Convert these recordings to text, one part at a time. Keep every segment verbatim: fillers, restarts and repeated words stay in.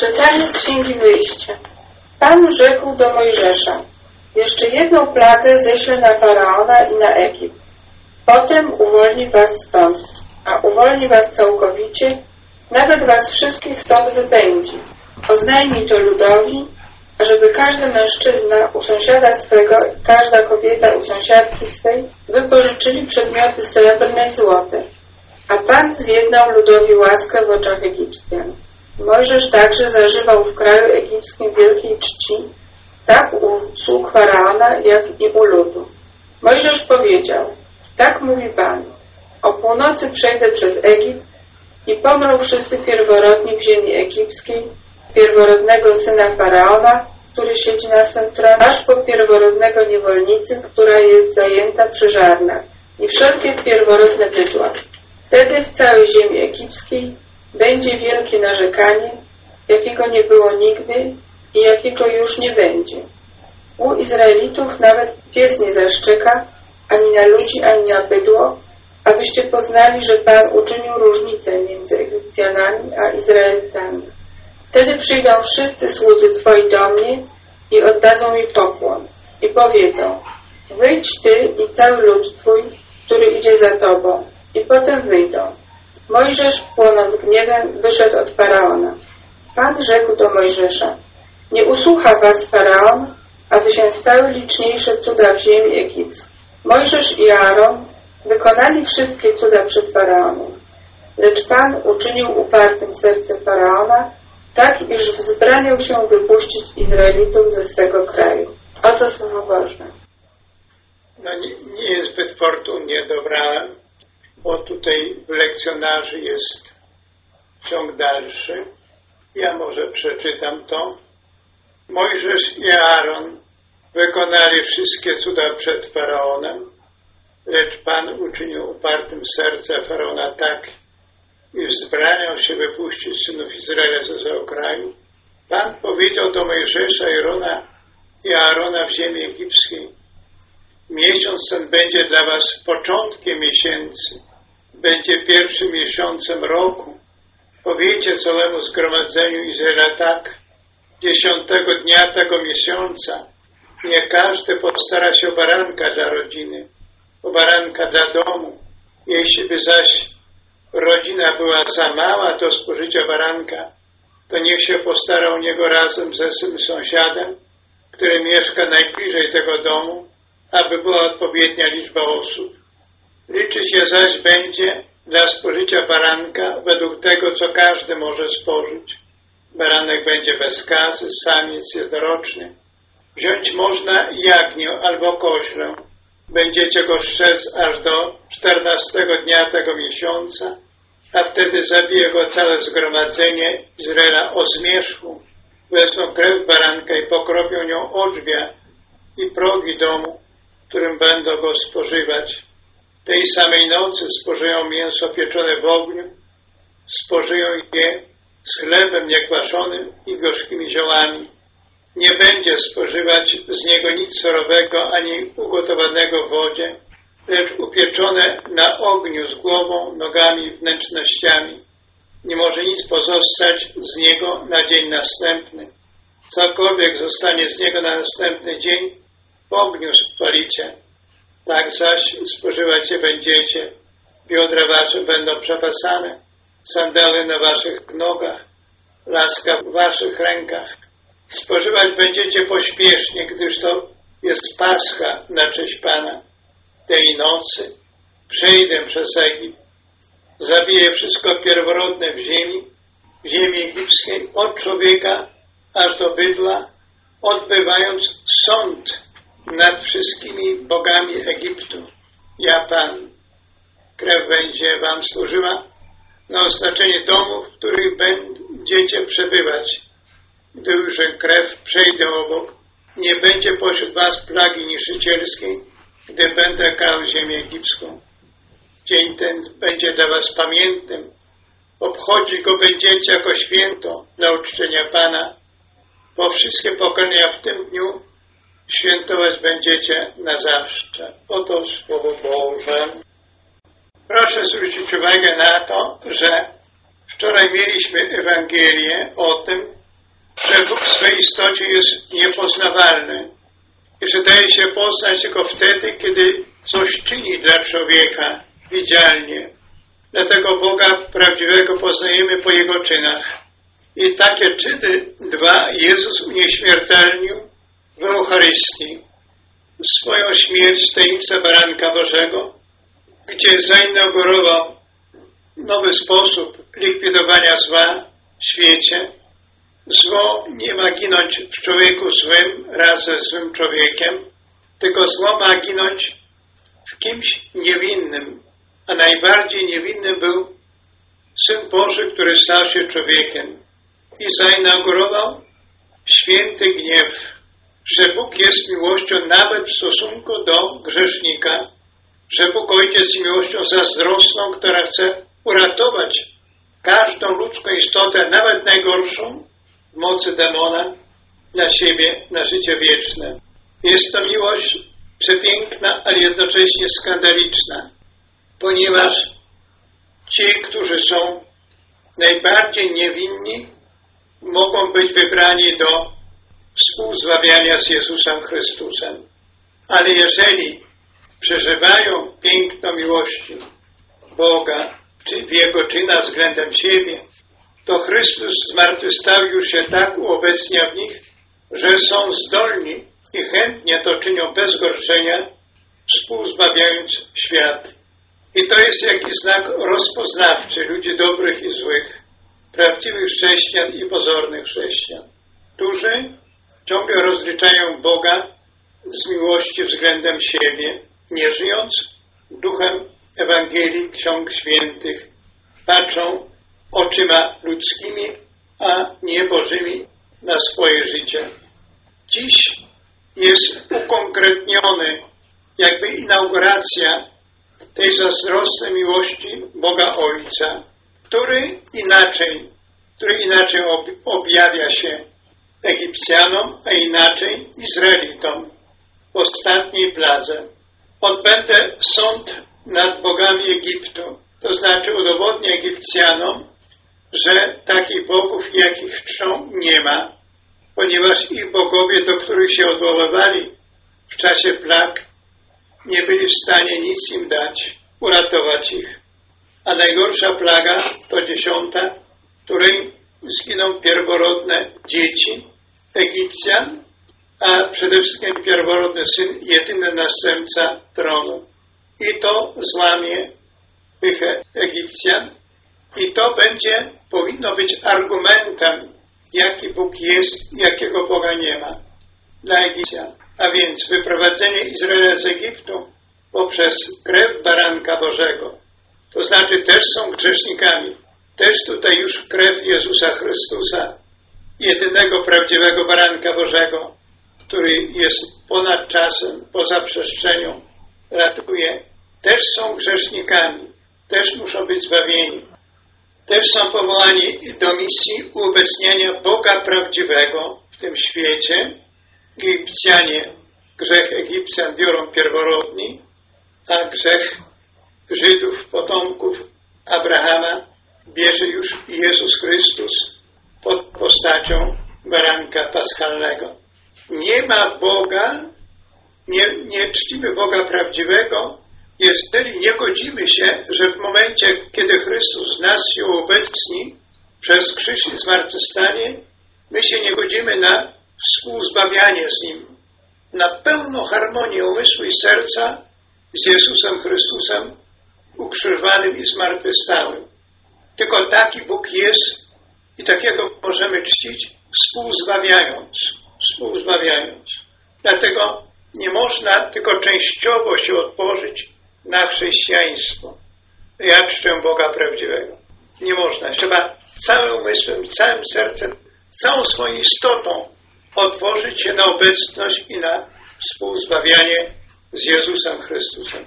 Czytanie z Księgi Wyjścia. Pan rzekł do Mojżesza: jeszcze jedną plagę ześlę na Faraona i na Egipt. Potem uwolni was stąd, a uwolni was całkowicie, nawet was wszystkich stąd wypędzi. Oznajmij to ludowi, ażeby każdy mężczyzna u sąsiada swego i każda kobieta u sąsiadki swej wypożyczyli przedmioty srebrne i złote. A Pan zjednał ludowi łaskę w oczach Egipcjan. Mojżesz także zażywał w kraju egipskim wielkiej czci, tak u sług Faraona, jak i u ludu. Mojżesz powiedział: tak mówi Pan, o północy przejdę przez Egipt i pomrą wszyscy pierworodni w ziemi egipskiej, pierworodnego syna Faraona, który siedzi na swym tronie, aż po pierworodnego niewolnicy, która jest zajęta przy żarnach, i wszelkie pierworodne bydła. Wtedy w całej ziemi egipskiej będzie wielkie narzekanie, jakiego nie było nigdy i jakiego już nie będzie. U Izraelitów nawet pies nie zaszczeka, ani na ludzi, ani na bydło, abyście poznali, że Pan uczynił różnicę między Egipcjanami a Izraelitami. Wtedy przyjdą wszyscy słudzy Twoi do mnie i oddadzą mi pokłon i powiedzą: wyjdź Ty i cały lud Twój, który idzie za Tobą, i potem wyjdą. Mojżesz, płonąc gniewem, wyszedł od Faraona. Pan rzekł do Mojżesza: nie usłucha was Faraon, aby się stały liczniejsze cuda w ziemi egipskiej. Mojżesz i Aaron wykonali wszystkie cuda przed Faraonem. Lecz Pan uczynił upartym serce Faraona, tak iż wzbraniał się wypuścić Izraelitów ze swego kraju. Oto słowo Boże. No nie, nie zbyt fortunnie dobrałem, bo tutaj w lekcjonarzu jest ciąg dalszy. Ja może przeczytam to. Mojżesz i Aaron wykonali wszystkie cuda przed Faraonem, lecz Pan uczynił upartym serce Faraona tak, iż wzbraniał się wypuścić synów Izraela ze swego kraju. Pan powiedział do Mojżesza i Arona i Aarona w ziemi egipskiej: miesiąc ten będzie dla was początkiem miesięcy, będzie pierwszym miesiącem roku. Powiecie całemu zgromadzeniu Izraela tak: dziesiątego dnia tego miesiąca nie każdy postara się o baranka dla rodziny, o baranka dla domu. Jeśli by zaś rodzina była za mała do spożycia baranka, to niech się postara o niego razem ze swym sąsiadem, który mieszka najbliżej tego domu, aby była odpowiednia liczba osób. Liczyć się zaś będzie dla spożycia baranka według tego, co każdy może spożyć. Baranek będzie bez skazy, samiec jednoroczny. Wziąć można jagnię albo koźlę. Będziecie go strzec aż do czternastego dnia tego miesiąca, a wtedy zabije go całe zgromadzenie Izraela o zmierzchu. Wezmą krew baranka i pokropią nią odrzwia i progi domu, w którym będą go spożywać. Tej samej nocy spożyją mięso pieczone w ogniu, spożyją je z chlebem niekwaszonym i gorzkimi ziołami. Nie będzie spożywać z niego nic surowego ani ugotowanego w wodzie, lecz upieczone na ogniu z głową, nogami, wnętrznościami. Nie może nic pozostać z niego na dzień następny. Cokolwiek zostanie z niego na następny dzień, w ogniu spalicie. Tak zaś spożywać je będziecie. Biodra wasze będą przepasane, sandały na waszych nogach, laska w waszych rękach. Spożywać będziecie pośpiesznie, gdyż to jest Pascha na cześć Pana. Tej nocy przejdę przez Egipt, zabiję wszystko pierworodne w ziemi, w ziemi egipskiej, od człowieka aż do bydła, odbywając sąd nad wszystkimi bogami Egiptu. Ja Pan. Krew będzie wam służyła na oznaczenie domów, w których będziecie przebywać. Gdy już krew przejdę obok, nie będzie pośród was plagi niszczycielskiej, gdy będę karał ziemię egipską. Dzień ten będzie dla was pamiętnym. Obchodzić go będziecie jako święto dla uczczenia Pana. Po wszystkie pokolenia w tym dniu świętować będziecie na zawsze. Oto Słowo Boże. Proszę zwrócić uwagę na to, że wczoraj mieliśmy Ewangelię o tym, swej istocie jest niepoznawalne i że daje się poznać tylko wtedy, kiedy coś czyni dla człowieka widzialnie. Dlatego Boga prawdziwego poznajemy po Jego czynach. I takie czyny dwa Jezus unieśmiertelnił w Eucharystii. Swoją śmierć w tajemnicy Baranka Bożego, gdzie zainaugurował nowy sposób likwidowania zła w świecie. Zło nie ma ginąć w człowieku złym raz ze złym człowiekiem, tylko zło ma ginąć w kimś niewinnym, a najbardziej niewinny był Syn Boży, który stał się człowiekiem i zainaugurował święty gniew, że Bóg jest miłością nawet w stosunku do grzesznika, że Bóg Ojciec jest miłością zazdrosną, która chce uratować każdą ludzką istotę, nawet najgorszą, w mocy demona, dla siebie, na życie wieczne. Jest to miłość przepiękna, ale jednocześnie skandaliczna, ponieważ ci, którzy są najbardziej niewinni, mogą być wybrani do współzbawiania z Jezusem Chrystusem. Ale jeżeli przeżywają piękno miłości Boga, czy w Jego czynach względem siebie, to Chrystus zmartwychwstał już się tak uobecnia w nich, że są zdolni i chętnie to czynią bez gorszenia, współzbawiając świat. I to jest jakiś znak rozpoznawczy ludzi dobrych i złych, prawdziwych chrześcijan i pozornych chrześcijan, którzy ciągle rozliczają Boga z miłości względem siebie, nie żyjąc duchem Ewangelii, ksiąg świętych, patrzą oczyma ludzkimi, a nie Bożymi na swoje życie. Dziś jest ukonkretniony jakby inauguracja tej zazdrosnej miłości Boga Ojca, który inaczej, który inaczej objawia się Egipcjanom, a inaczej Izraelitom w ostatniej pladze. Odbędę sąd nad bogami Egiptu, to znaczy udowodnię Egipcjanom, że takich bogów, jakich czczą, nie ma, ponieważ ich bogowie, do których się odwoływali w czasie plag, nie byli w stanie nic im dać, uratować ich. A najgorsza plaga to dziesiąta, w której zginą pierworodne dzieci Egipcjan, a przede wszystkim pierworodny syn, jedyny następca tronu. I to złamie pychę Egipcjan i to będzie, powinno być argumentem, jaki Bóg jest, jakiego Boga nie ma dla Egipcjan. A więc wyprowadzenie Izraela z Egiptu poprzez krew Baranka Bożego, to znaczy też są grzesznikami. Też tutaj już krew Jezusa Chrystusa, jedynego prawdziwego Baranka Bożego, który jest ponad czasem, poza przestrzenią, ratuje. Też są grzesznikami, też muszą być zbawieni. Też są powołani do misji uobecniania Boga prawdziwego w tym świecie. Egipcjanie, grzech Egipcjan biorą pierworodni, a grzech Żydów, potomków Abrahama bierze już Jezus Chrystus pod postacią baranka paschalnego. Nie ma Boga, nie, nie czcimy Boga prawdziwego, jeżeli nie godzimy się, że w momencie, kiedy Chrystus w nas się uobecni przez krzyż i zmartwychwstanie, my się nie godzimy na współzbawianie z Nim, na pełną harmonię umysłu i serca z Jezusem Chrystusem ukrzyżowanym i zmartwychwstałym. Tylko taki Bóg jest i takiego możemy czcić, współzbawiając, współzbawiając. Dlatego nie można tylko częściowo się otworzyć na chrześcijaństwo. Ja czczę Boga prawdziwego. Nie można. Trzeba całym umysłem, całym sercem, całą swoją istotą otworzyć się na obecność i na współzbawianie z Jezusem Chrystusem.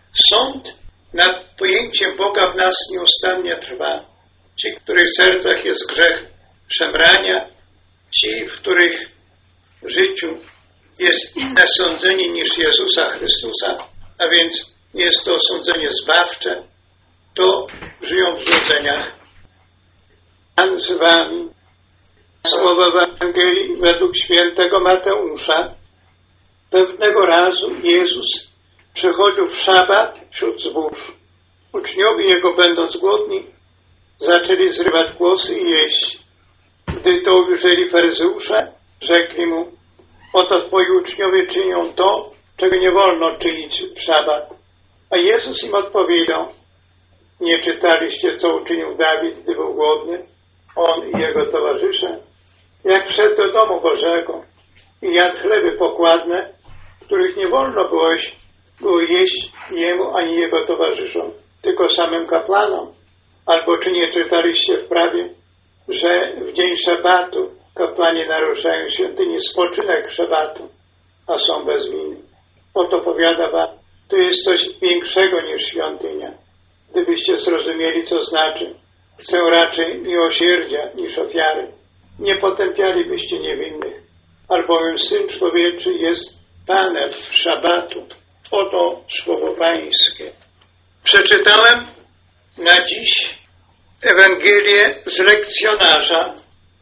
Sąd nad pojęciem Boga w nas nieustannie trwa. Ci, w których sercach jest grzech szemrania, ci, w których w życiu jest inne sądzenie niż Jezusa Chrystusa, a więc nie jest to sądzenie zbawcze, to żyją w złudzeniach. Pan z wami Słowa Ewangelii według świętego Mateusza. Pewnego razu Jezus przechodził w szabat wśród zbóż. Uczniowie Jego, będąc głodni, zaczęli zrywać głosy i jeść. Gdy to ujrzeli faryzeusze, rzekli mu: oto twoi uczniowie czynią to, czego nie wolno czynić w szabat. A Jezus im odpowiedział: nie czytaliście, co uczynił Dawid, gdy był głodny, on i jego towarzysze? Jak wszedł do domu Bożego i jadł chleby pokładne, których nie wolno było, było jeść jemu ani jego towarzyszom, tylko samym kapłanom. Albo czy nie czytaliście w prawie, że w dzień szabatu kapłani naruszają świątyni spoczynek szabatu, a są bez winy? Oto powiada wam, to jest coś większego niż świątynia. Gdybyście zrozumieli, co znaczy: chcę raczej miłosierdzia niż ofiary, nie potępialibyście niewinnych, albowiem Syn Człowieczy jest Panem szabatu. Oto słowo Pańskie. Przeczytałem na dziś Ewangelię z lekcjonarza,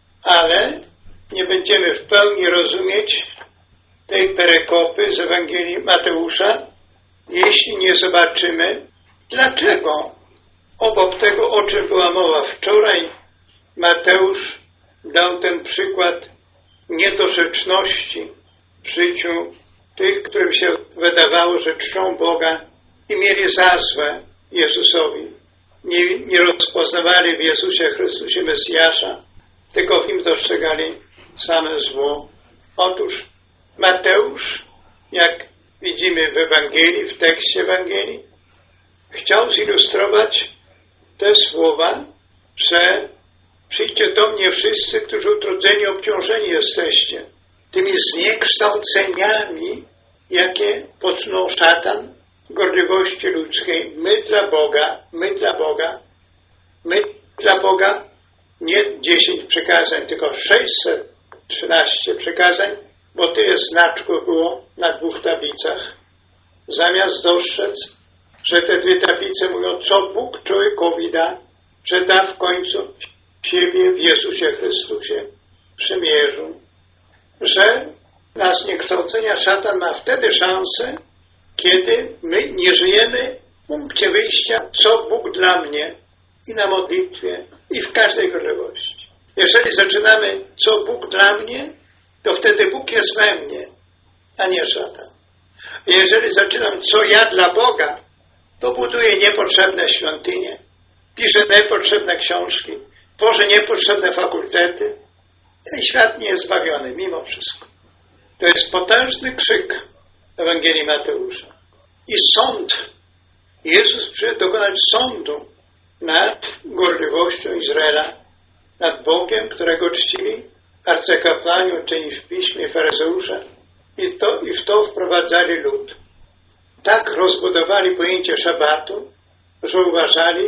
ale nie będziemy w pełni rozumieć tej perykopy z Ewangelii Mateusza, jeśli nie zobaczymy, dlaczego obok tego, o czym była mowa wczoraj, Mateusz dał ten przykład niedorzeczności w życiu tych, którym się wydawało, że czczą Boga i mieli za złe Jezusowi. Nie, nie rozpoznawali w Jezusie Chrystusie Mesjasza, tylko w nim dostrzegali same zło. Otóż Mateusz, jak widzimy w Ewangelii, w tekście Ewangelii, chciał zilustrować te słowa, że przyjdźcie do mnie wszyscy, którzy utrudzeni, obciążeni jesteście tymi zniekształceniami, jakie poczynął szatan w gorliwości ludzkiej. My dla Boga, my dla Boga, my dla Boga nie dziesięć przykazań, tylko sześćset trzynaście przykazań, bo tyle znaczków było na dwóch tablicach. Zamiast dostrzec, że te dwie tablice mówią, co Bóg człowiekowi da, że da w końcu siebie w Jezusie Chrystusie przymierzu, że na zniekształcenia szatan ma wtedy szansę, kiedy my nie żyjemy w punkcie wyjścia, co Bóg dla mnie, i na modlitwie, i w każdej gorliwości. Jeżeli zaczynamy, co Bóg dla mnie, to wtedy Bóg jest we mnie, a nie szatan. Jeżeli zaczynam, co ja dla Boga, to buduję niepotrzebne świątynie, piszę niepotrzebne książki, tworzę niepotrzebne fakultety i świat nie jest zbawiony mimo wszystko. To jest potężny krzyk Ewangelii Mateusza. I sąd. Jezus przyszedł dokonać sądu nad gorliwością Izraela, nad Bogiem, którego czcili arcykapłani, uczeni w piśmie, faryzeusze, i, to, i w to wprowadzali lud. Tak rozbudowali pojęcie szabatu, że uważali,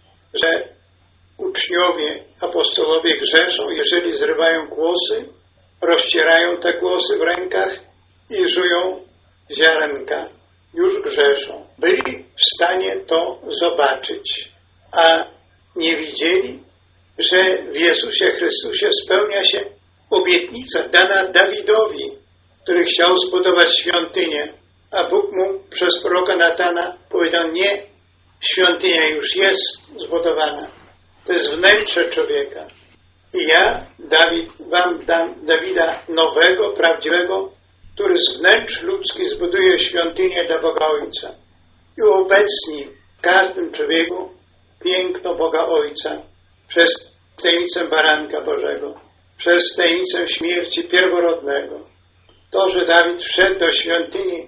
że uczniowie, apostolowie grzeszą, jeżeli zrywają głosy, rozcierają te głosy w rękach i żują ziarenka. Już grzeszą. Byli w stanie to zobaczyć, a nie widzieli, że w Jezusie Chrystusie spełnia się obietnica dana Dawidowi, który chciał zbudować świątynię, a Bóg mu przez proroka Natana powiedział: nie, świątynia już jest zbudowana. To jest wnętrze człowieka. I ja, Dawid, wam dam Dawida nowego, prawdziwego, który z wnętrz ludzkich zbuduje świątynię dla Boga Ojca i uobecni w każdym człowieku piękno Boga Ojca przez tajemnicę Baranka Bożego, przez tajemnicę śmierci pierworodnego. To, że Dawid wszedł do świątyni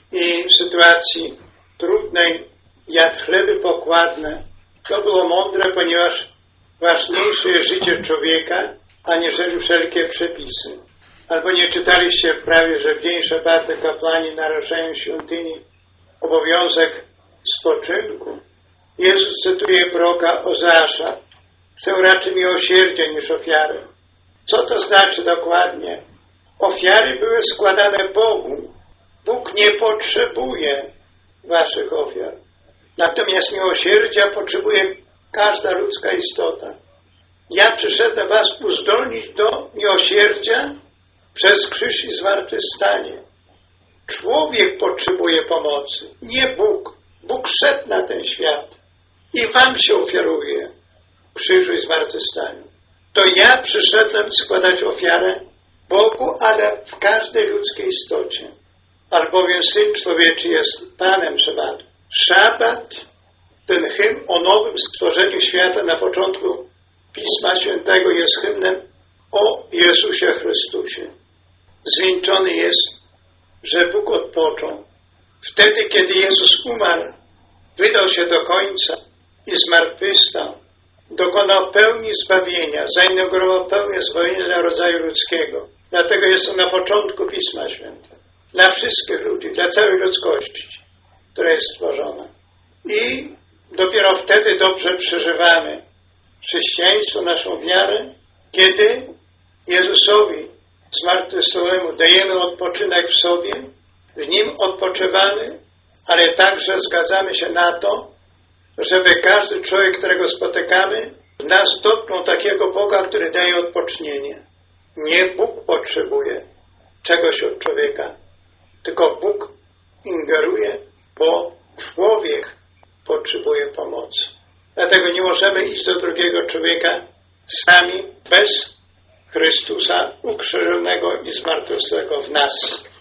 i w sytuacji trudnej jadł chleby pokładne, to było mądre, ponieważ ważniejsze jest życie człowieka, aniżeli wszelkie przepisy. Albo nie czytaliście w prawie, że w dzień szabatu kapłani naruszają świątyni obowiązek spoczynku. Jezus cytuje proroka Ozeasza: chcę raczej miłosierdzia niż ofiary. Co to znaczy dokładnie? Ofiary były składane Bogu. Bóg nie potrzebuje waszych ofiar. Natomiast miłosierdzia potrzebuje każda ludzka istota. Ja przyszedłem was uzdolnić do miłosierdzia przez krzyż i zmartwychwstanie. Człowiek potrzebuje pomocy, nie Bóg. Bóg szedł na ten świat i wam się ofiaruje w krzyżu i zmartwychwstaniu. To ja przyszedłem składać ofiarę Bogu, ale w każdej ludzkiej istocie. Albowiem Syn Człowieczy jest Panem szabatu. Szabat, ten hymn o nowym stworzeniu świata na początku Pisma Świętego jest hymnem o Jezusie Chrystusie. Zwieńczony jest, że Bóg odpoczął. Wtedy, kiedy Jezus umarł, wydał się do końca i zmartwychwstał, dokonał pełni zbawienia, zainaugurował pełnię zbawienia dla rodzaju ludzkiego. Dlatego jest to na początku Pisma Świętego. Dla wszystkich ludzi, dla całej ludzkości, która jest stworzona. I dopiero wtedy dobrze przeżywamy chrześcijaństwo, naszą wiarę, kiedy Jezusowi zmartwychwstałemu dajemy odpoczynek w sobie, w Nim odpoczywamy, ale także zgadzamy się na to, żeby każdy człowiek, którego spotykamy, w nas dotknął takiego Boga, który daje odpocznienie. Nie Bóg potrzebuje czegoś od człowieka, tylko Bóg ingeruje, bo człowiek potrzebuje pomocy. Dlatego nie możemy iść do drugiego człowieka sami, bez Chrystusa ukrzyżowanego i zmartwychwstałego w nas.